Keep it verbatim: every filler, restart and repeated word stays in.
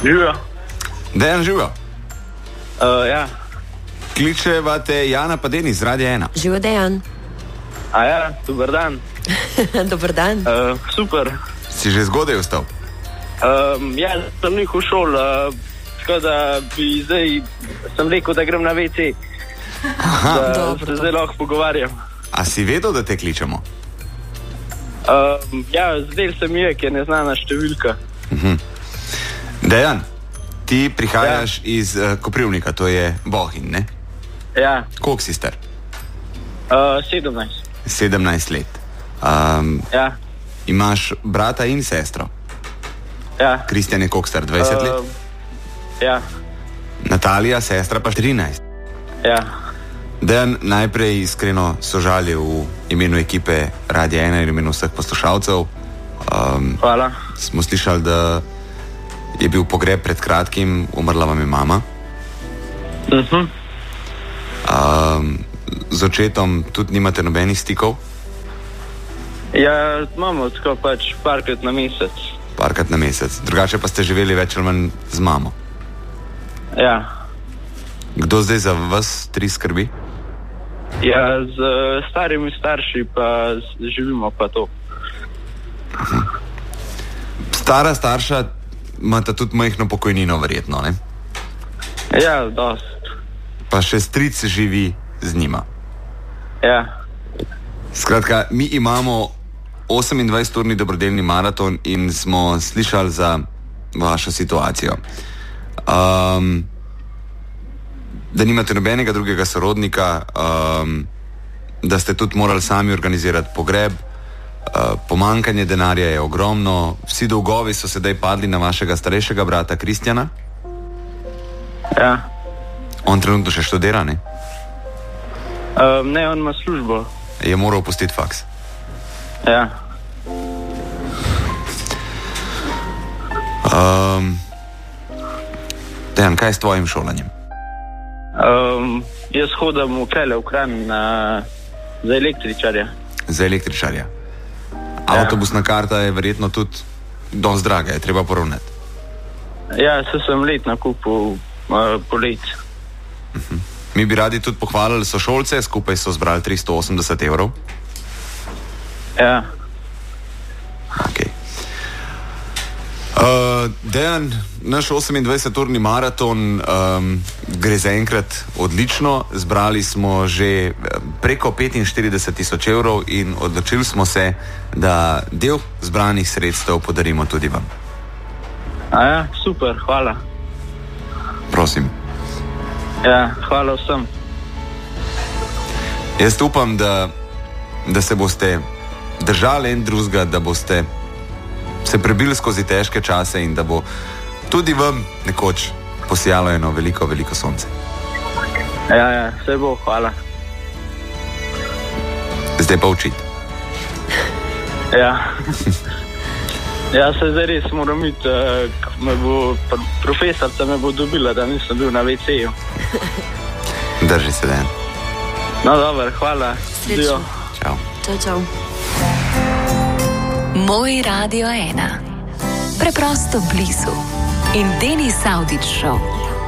Živijo. Dejan, živijo. Uh, ja. Kličeva te Jana pa Denis, Radio ena. Živijo, Dejan. A ja, dober dan. Dober dan. Uh, super. Si že zgodaj vstal? Um, ja, sem njih v šol, uh, tako da bi zdaj, sem rekel, da grem na ve ce. Aha. Da Dobro, se zdaj lahko pogovarjam. A si vedel, da te kličemo? Um, ja, zdaj se mi je, ker je neznana številka. Mhm. Dejan, ti prihajaš ja. iz uh, Koprivnika, to je Bohinj, ne? Ja. Koliko si star? Uh, sedemnajst. sedemnajst let. Um, Ja. imaš brata in sestro. Ja. Kristjan je koliko star? dvajset let? Uh, ja. Natalija, sestra pa trinajst. Ja. Dejan, najprej iskreno sožalje v imenu ekipe Radio ena in imenu vseh poslušalcev. Um, Hvala. smo slišali, da je bil pogreb pred kratkim, umrla vam je mama. Uh-huh. Um, z očetom tudi nimate nobenih stikov? Ja, imamo tako pač parkrat na mesec. Parkrat na mesec. Drugače pa ste živeli več ali manj z mamo. Ja. Kdo zdaj za vas tri skrbi? Ja, z uh, starimi starši pa z, živimo pa to. Stara starša imata tudi majhno pokojnino, verjetno, ne? Ja, dost. Pa še stric živi z njima. Ja. Skratka, mi imamo osemindvajseturni dobrodelni maraton in smo slišali za vašo situacijo. Um, da nimate nobenega drugega sorodnika, um, da ste tudi morali sami organizirati pogreb, uh, pomankanje denarja je ogromno, vsi dolgovi so sedaj padli na vašega starejšega brata Kristjana. Ja. On trenutno še študira, ne? Um, ne, on ima službo. Je moral opustiti faks. Ja. Um, Dejan, kaj je s tvojim šolanjem? Um, jaz hodim v Krele, v Kranj na, za električarja. Za električarja. Avtobusna karta je verjetno tudi dosti draga, je treba poravnati. Ja, se sem let nakupil uh, polet. Uh-huh. Mi bi radi tudi pohvalili sošolce, skupaj so zbrali tristo osemdeset evrov. Ja. Okay. Uh, Dejan, naš osemindvajseturni maraton um, gre zaenkrat odlično. Zbrali smo že preko petinštirideset tisoč evrov in odločili smo se, da del zbranih sredstev podarimo tudi vam. A ja, super, hvala. Prosim. Ja, hvala vsem. Jaz upam, da, da se boste držali en drugega, da boste se prebili skozi težke čase in da bo tudi vam nekoč posijalo eno veliko, veliko sonce. Ja, ja, vse bo, hvala. Zdaj pa učiti. Ja. Ja, se zdaj res moram iti, uh, me bo profesorca me bo dobila, da nisem bil na ve ceju. Drži se, Dejan. No, dobro, hvala. Srečno. Čau. Čau, čau. Moj Radio ena. Preprosto blizu. In Denis Avdić Show.